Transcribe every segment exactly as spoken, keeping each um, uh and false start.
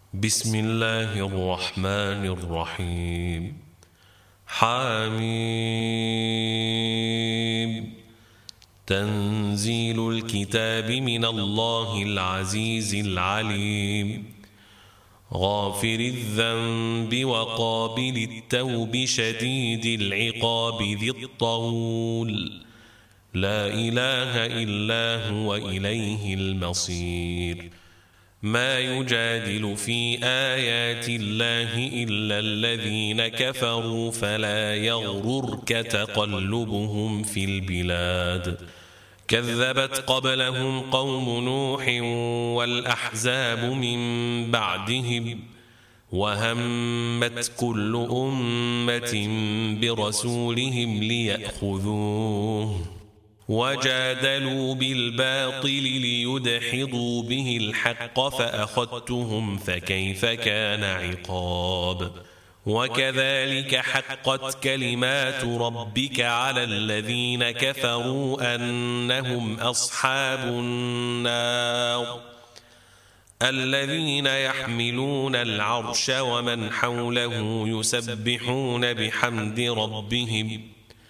بسم الله الرحمن الرحيم. حميم. تنزيل الكتاب من الله العزيز العليم، غافر الذنب وقابل التوب شديد العقاب ذي الطول، لا إله إلا هو إليه المصير. ما يجادل في آيات الله إلا الذين كفروا، فلا يغررك تقلبهم في البلاد. كذبت قبلهم قوم نوح والأحزاب من بعدهم، وهمت كل أمة برسولهم ليأخذوه، وجادلوا بالباطل ليدحضوا به الحق فأخذتهم فكيف كان عقاب. وكذلك حقت كلمات ربك على الذين كفروا أنهم أصحاب النار، الذين يحملون العرش ومن حوله يسبحون بحمد ربهم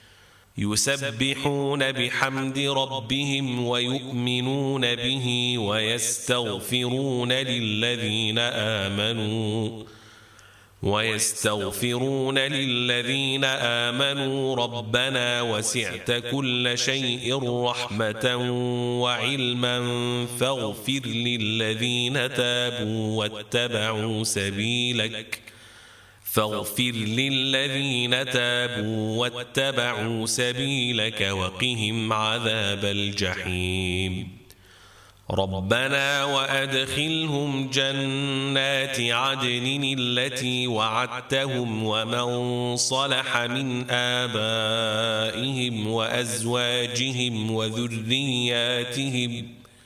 يسبحون بحمد ربهم ويؤمنون به ويستغفرون للذين آمنوا ويستغفرون للذين آمنوا ربنا وسعت كل شيء رحمة وعلما فاغفر للذين تابوا واتبعوا سبيلك فاغفر للذين تابوا واتبعوا سبيلك وقهم عذاب الجحيم. ربنا وأدخلهم جنات عدن التي وعدتهم ومن صلح من آبائهم وأزواجهم وذرياتهم،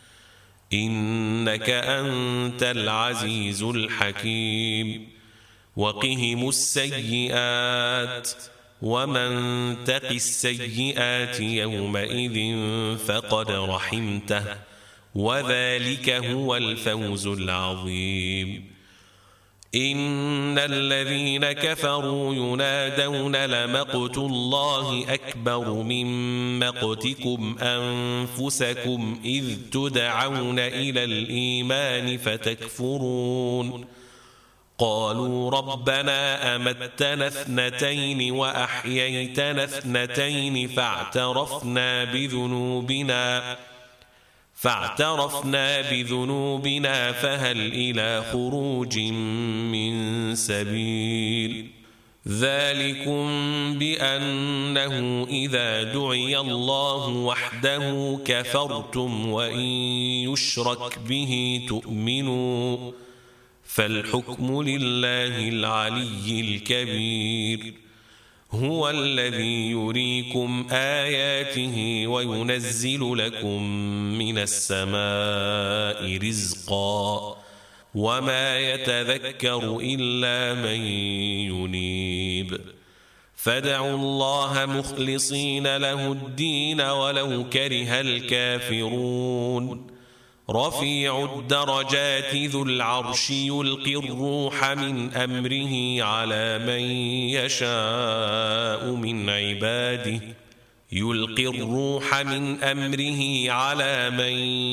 إنك أنت العزيز الحكيم. وقهم السيئات، ومن تق السيئات يومئذ فقد رحمته، وذلك هو الفوز العظيم. إن الذين كفروا ينادون لمقت الله أكبر من مقتكم أنفسكم إذ تدعون إلى الإيمان فتكفرون. قالوا ربنا أمتنا اثنتين وأحييتنا اثنتين فاعترفنا بذنوبنا فاعترفنا بذنوبنا فهل إلى خروج من سبيل. ذلكم بأنه إذا دعي الله وحده كفرتم وإن يشرك به تؤمنوا، فالحكم لله العلي الكبير. هو الذي يريكم آياته وينزل لكم من السماء رزقا، وما يتذكر إلا من ينيب. فادعوا الله مخلصين له الدين ولو كره الكافرون. رفيع الدرجات ذو العرش يلقي الروح من أمره على من يشاء من عباده يلقي الروح من أمره على من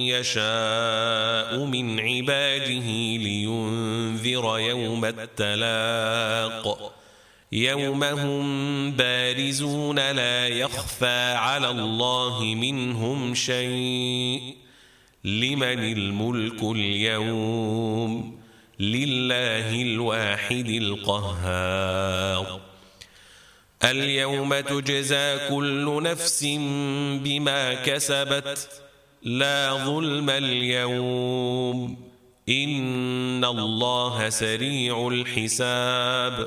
يشاء من عباده لينذر يوم التلاق، يوم هم بارزون لا يخفى على الله منهم شيء. لمن الملك اليوم؟ لله الواحد القهار. اليوم تجزى كل نفس بما كسبت، لا ظلم اليوم، إن الله سريع الحساب.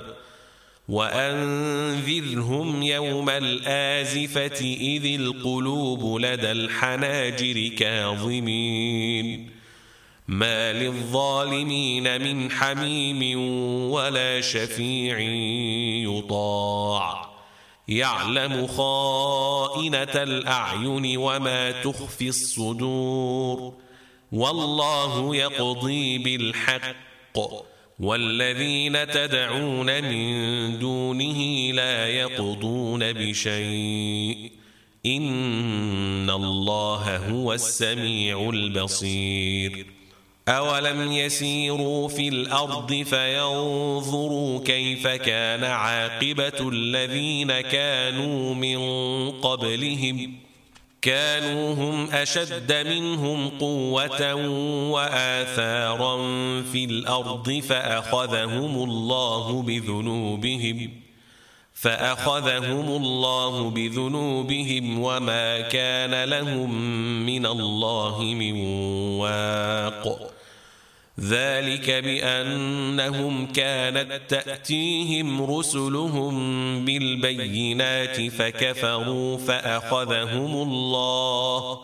وأنذرهم يوم الآزفة إذ القلوب لدى الحناجر كاظمين، ما للظالمين من حميم ولا شفيع يطاع، يعلم خائنة الأعين وما تخفي الصدور، والله يقضي بالحق والذين تدعون من دونه لا يقضون بشيء إن الله هو السميع البصير أولم يسيروا في الأرض فينظروا كيف كان عاقبة الذين كانوا من قبلهم كانوا هم أشد منهم قوة وآثارا في الأرض فأخذهم الله بذنوبهم فأخذهم الله بذنوبهم وما كان لهم من الله من واق ذلك بأنهم كانت تأتيهم رسلهم بالبينات فكفروا فأخذهم الله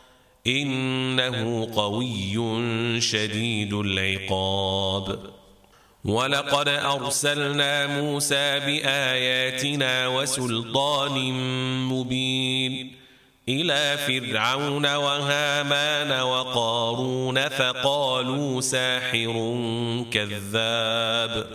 إنه قوي شديد العقاب ولقد أرسلنا موسى بآياتنا وسلطان مبين إلى فرعون وهامان وقارون فقالوا ساحر كذاب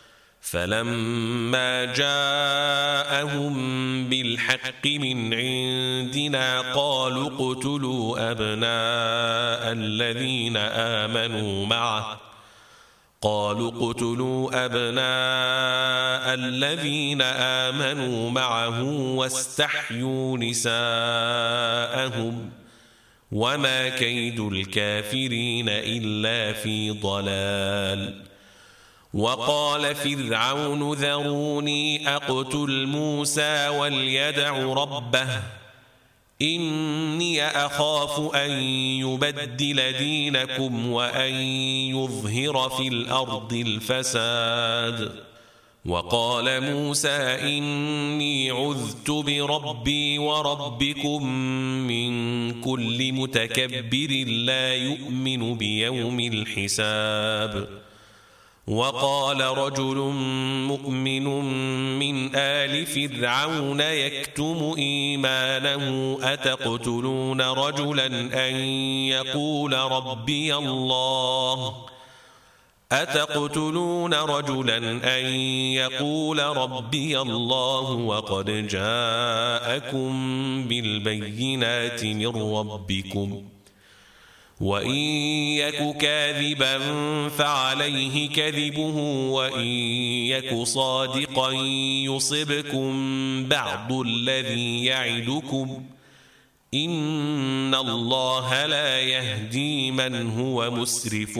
فلما جاءهم بالحق من عندنا قالوا اقتلوا أبناء الذين آمنوا معه قالوا اقتلوا أبناء الذين آمنوا معه واستحيوا نساءهم وما كيد الكافرين إلا في ضلال وقال فرعون ذروني أقتل موسى وليدع ربه إني أخاف أن يبدل دينكم وأن يظهر في الأرض الفساد وقال موسى إني عذت بربي وربكم من كل متكبر لا يؤمن بيوم الحساب وقال رجل مؤمن من آل فرعون يكتم إيمانه أتقتلون رجلا أن يقول ربي الله أتقتلون رجلا أن يقول ربي الله وقد جاءكم بالبينات من ربكم وإن يك كاذبا فعليه كذبه وإن يك صادقا يصبكم بعض الذي يعدكم إن الله لا يهدي من هو مسرف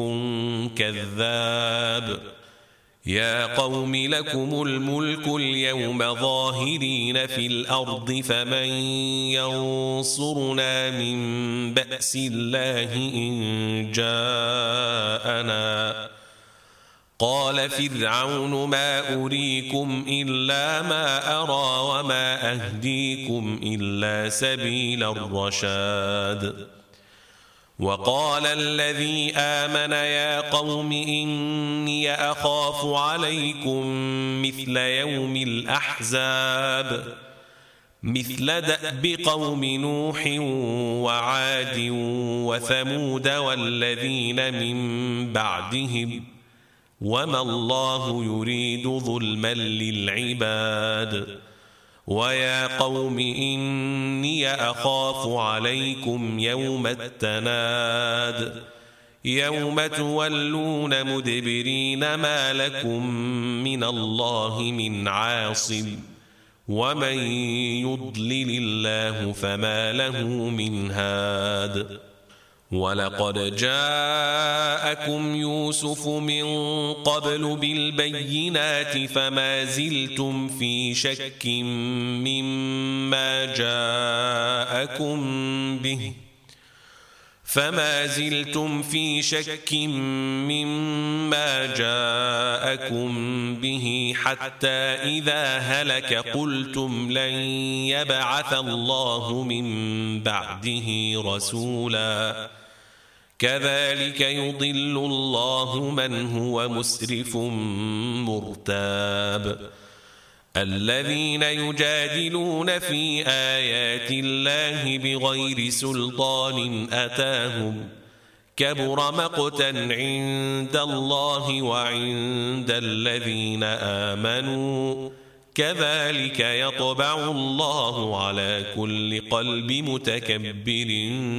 كذاب يا قوم لكم الملك اليوم ظاهرين في الأرض فمن ينصرنا من بأس الله إن جاءنا قال فرعون ما أريكم إلا ما أرى وما أهديكم إلا سبيل الرشاد وقال الذي آمن يا قوم إني أخاف عليكم مثل يوم الأحزاب مثل دأب قوم نوح وعاد وثمود والذين من بعدهم وما الله يريد ظلما للعباد ويا قوم إني أخاف عليكم يوم التناد يوم تولون مدبرين ما لكم من الله من عاصم ومن يضلل الله فما له من هاد ولقد جاءكم يوسف من قبل بالبينات فما زلتم في شك مما جاءكم به فما زلتم في شك مما جاءكم به حتى إذا هلك قلتم لن يبعث الله من بعده رسولا كذلك يضل الله من هو مسرف مرتاب الذين يجادلون في آيات الله بغير سلطان أتاهم كبر مقتا عند الله وعند الذين آمنوا كذلك يطبع الله على كل قلب متكبر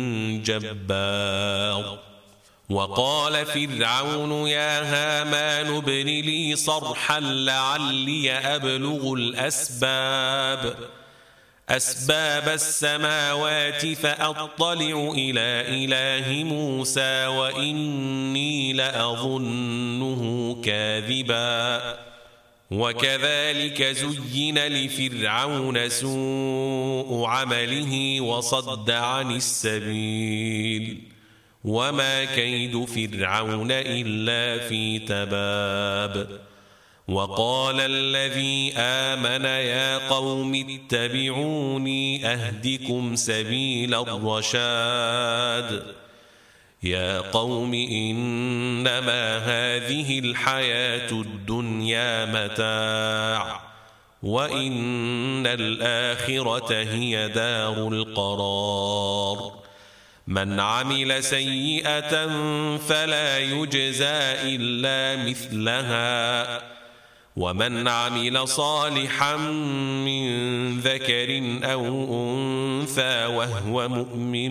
جبار. وقال فرعون يا هامان ابن لي صرحا لعلي أبلغ الأسباب أسباب السماوات فأطلع إلى إله موسى وإني لأظنه كاذبا. وكذلك زين لفرعون سوء عمله وصد عن السبيل وما كيد فرعون إلا في تباب. وقال الذي آمن يا قوم اتبعوني أهدكم سبيل الرشاد. يا قوم إنما هذه الحياة الدنيا متاع وإن الآخرة هي دار القرار. من عمل سيئة فلا يجزى إلا مثلها ومن عمل صالحا من ذكر أو أنثى وهو مؤمن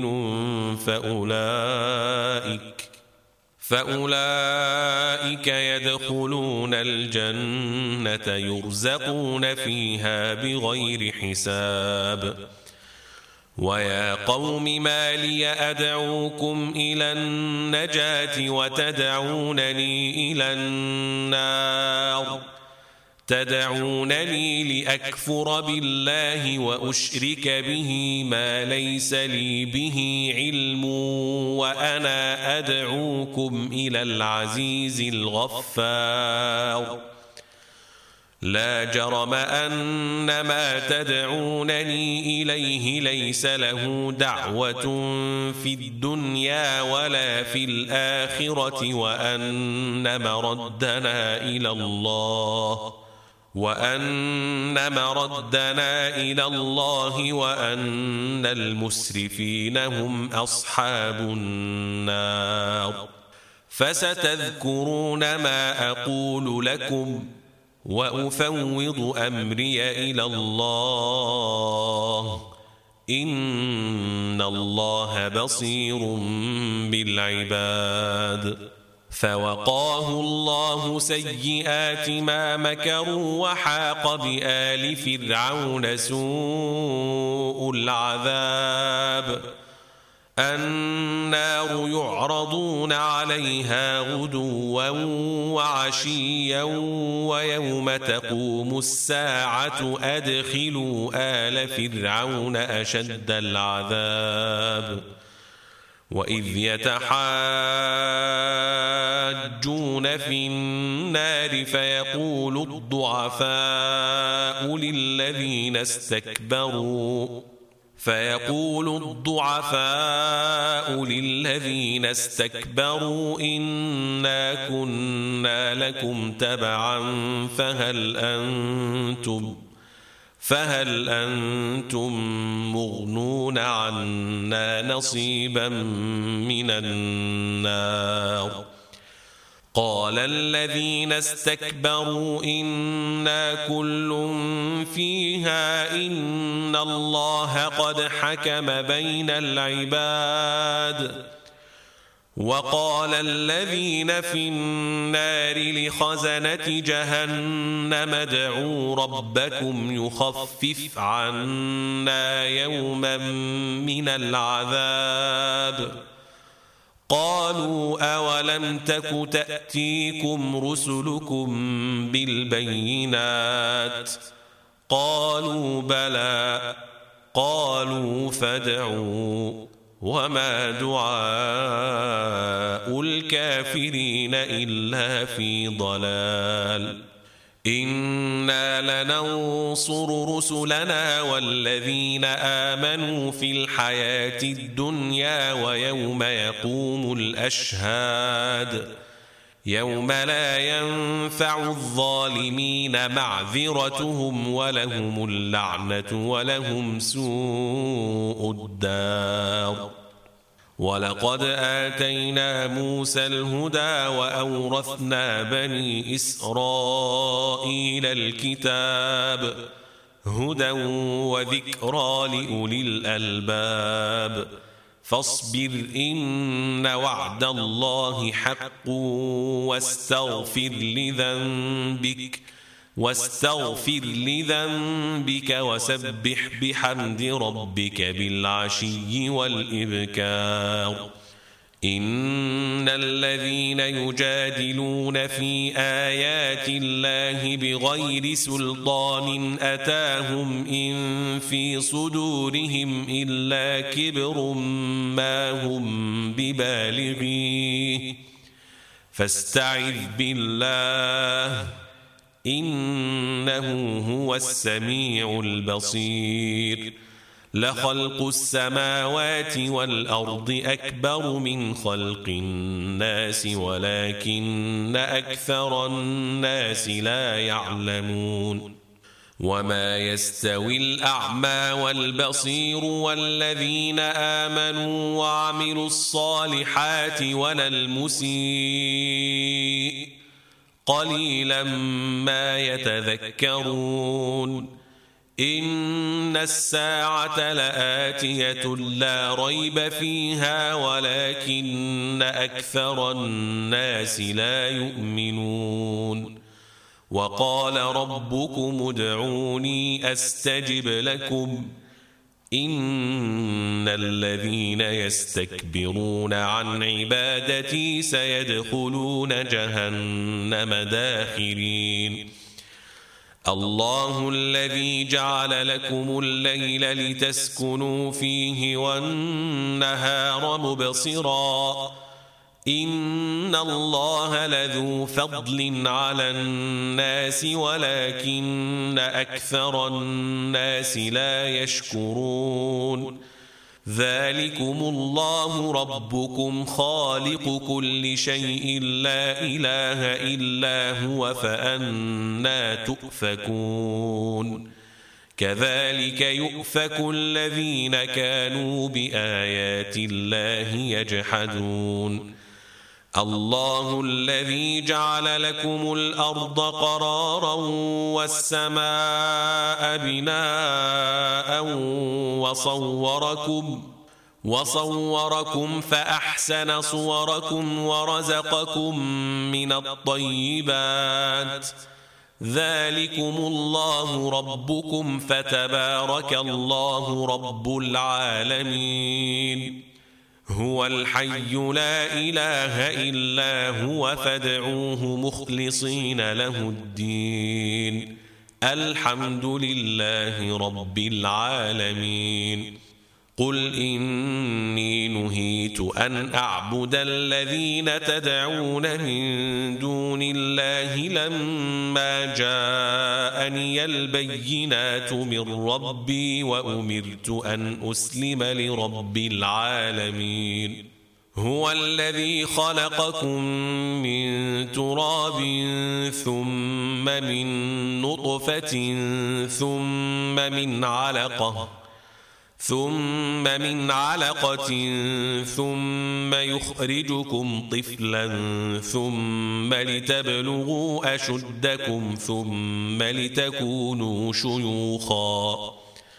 فأولئك فأولئك يدخلون الجنة يرزقون فيها بغير حساب. ويا قوم ما لي أدعوكم إلى النجاة وتدعونني إلى النار تدعونني لأكفر بالله وأشرك به ما ليس لي به علم وأنا أدعوكم إلى العزيز الغفار. لا جرم أن ما تدعونني إليه ليس له دعوة في الدنيا ولا في الآخرة وأن مردنا إلى الله وأن مردنا إلى الله وأن المسرفين هم أصحاب النار. فستذكرون ما أقول لكم وأفوض أمري إلى الله إن الله بصير بالعباد. فوقاه الله سيئات ما مكروا وحاق بآل فرعون سوء العذاب. النار يعرضون عليها غدوا وعشيا ويوم تقوم الساعة أدخلوا آل فرعون أشد العذاب. وإذ يتحاجون في النار فيقول الضعفاء للذين استكبروا فيقول الضعفاء للذين استكبروا إنا كنا لكم تبعا فهل أنتم فهل أنتم مغنون عنا نصيبا من النار. قال الذين استكبروا إنا كل فيها إن الله قد حكم بين العباد. وقال الذين في النار لخزنة جهنم ادعوا ربكم يخفف عنا يوما من العذاب. قالوا أولم تك تأتيكم رسلكم بالبينات قالوا بلى قالوا فادعوا وما دعاء الكافرين إلا في ضلال. إنا لننصر رسلنا والذين آمنوا في الحياة الدنيا ويوم يقوم الأشهاد يوم لا ينفع الظالمين معذرتهم ولهم اللعنة ولهم سوء الدار. ولقد آتينا موسى الهدى وأورثنا بني إسرائيل الكتاب هدى وذكرى لأولي الألباب فاصبر إن وعد الله حق واستغفر لذنبك واستغفر لذنبك وسبح بحمد ربك بالعشي والإبكار إن الذين يجادلون في آيات الله بغير سلطان أتاهم إن في صدورهم إلا كبر ما هم ببالغيه فاستعذ بالله إنه هو السميع البصير لخلق السماوات والأرض أكبر من خلق الناس ولكن أكثر الناس لا يعلمون وما يستوي الأعمى والبصير والذين آمنوا وعملوا الصالحات ولا المسيء قليلا ما يتذكرون إن الساعة لآتية لا ريب فيها ولكن أكثر الناس لا يؤمنون وقال ربكم ادعوني أستجب لكم إن الذين يستكبرون عن عبادتي سيدخلون جهنم داخرين الله الذي جعل لكم الليل لتسكنوا فيه والنهار مبصرا إن الله لذو فضل على الناس ولكن أكثر الناس لا يشكرون ذلكم الله ربكم خالق كل شيء لا إله إلا هو فأنى تؤفكون كذلك يؤفك الذين كانوا بآيات الله يجحدون الله الذي جعل لكم الأرض قرارا والسماء بناء وصوركم وصوركم فأحسن صوركم ورزقكم من الطيبات ذلكم الله ربكم فتبارك الله رب العالمين هو الحي لا إله إلا هو فادعوه مخلصين له الدين الحمد لله رب العالمين قل إني نهيت أن أعبد الذين تدعون من دون الله لما جاءني البينات من ربي وأمرت أن أسلم لرب العالمين هو الذي خلقكم من تراب ثم من نطفة ثم من علقة ثم من علقة ثم يخرجكم طفلا ثم لتبلغوا أشدكم ثم لتكونوا شيوخا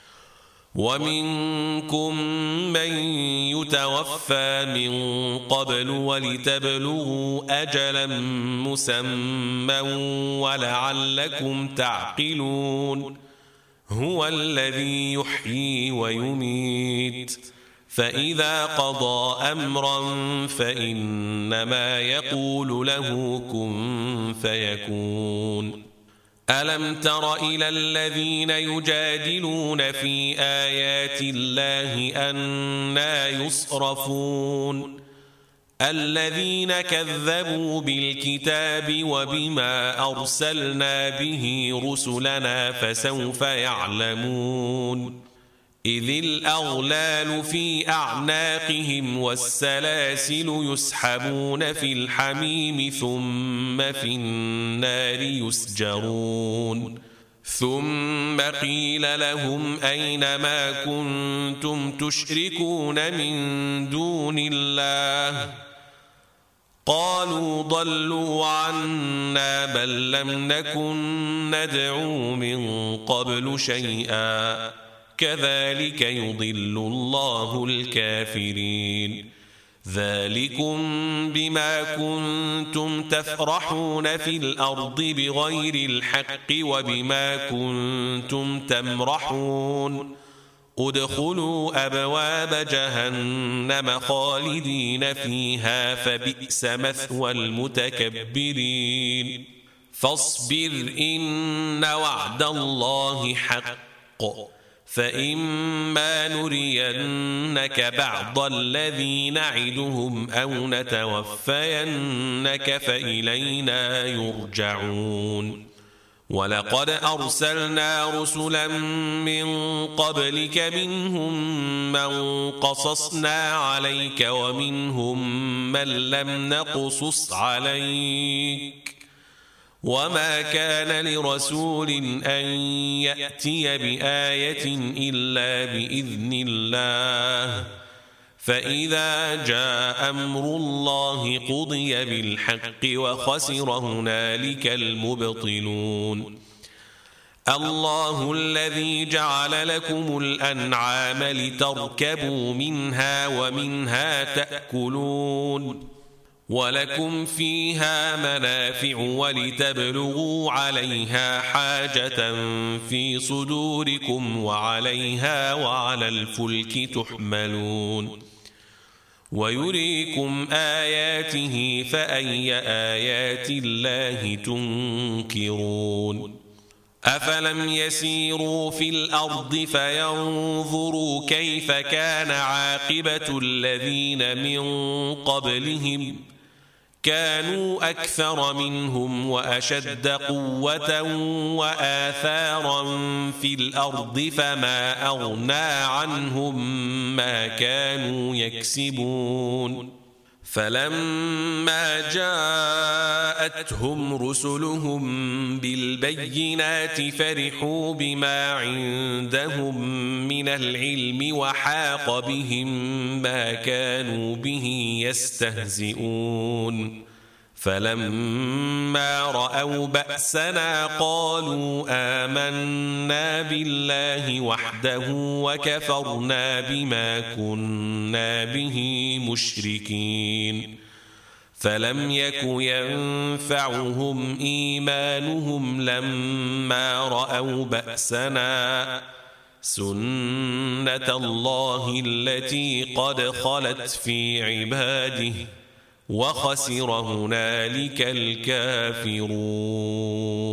ومنكم من يتوفى من قبل ولتبلغوا أجلا مسمى ولعلكم تعقلون هو الذي يحيي ويميت فإذا قضى أمرا فإنما يقول له كن فيكون ألم تر إلى الذين يجادلون في آيات الله أنى يصرفون الذين كذبوا بالكتاب وبما أرسلنا به رسلنا فسوف يعلمون إذ الأغلال في أعناقهم والسلاسل يسحبون في الحميم ثم في النار يسجرون ثم قيل لهم أين ما كنتم تشركون من دون الله قالوا ضلوا عنا بل لم نكن ندعو من قبل شيئا كذلك يضل الله الكافرين ذلكم بما كنتم تفرحون في الأرض بغير الحق وبما كنتم تمرحون ادخلوا أبواب جهنم خالدين فيها فبئس مثوى المتكبرين فاصبر إن وعد الله حق فإما نرينك بعض الذي نعدهم أو نتوفينك فإلينا يرجعون ولقد أرسلنا رسلا من قبلك منهم من قصصنا عليك ومنهم من لم نقصص عليك وما كان لرسول أن يأتي بآية إلا بإذن الله فإذا جاء أمر الله قضي بالحق وخسر هنالك المبطلون الله الذي جعل لكم الأنعام لتركبوا منها ومنها تأكلون ولكم فيها منافع ولتبلغوا عليها حاجة في صدوركم وعليها وعلى الفلك تحملون ويريكم آياته فأي آيات الله تنكرون أفلم يسيروا في الأرض فينظروا كيف كان عاقبة الذين من قبلهم كانوا أكثر منهم وأشد قوة وآثارا في الأرض فما أغنى عنهم ما كانوا يكسبون فلما جاءتهم رسلهم بالبينات فرحوا بما عندهم من العلم وحاق بهم ما كانوا به يستهزئون فلما رأوا بأسنا قالوا آمنا بالله وحده وكفرنا بما كنا به مشركين فلم يك ينفعهم إيمانهم لما رأوا بأسنا سنة الله التي قد خلت في عباده وخسر هنالك الكافرون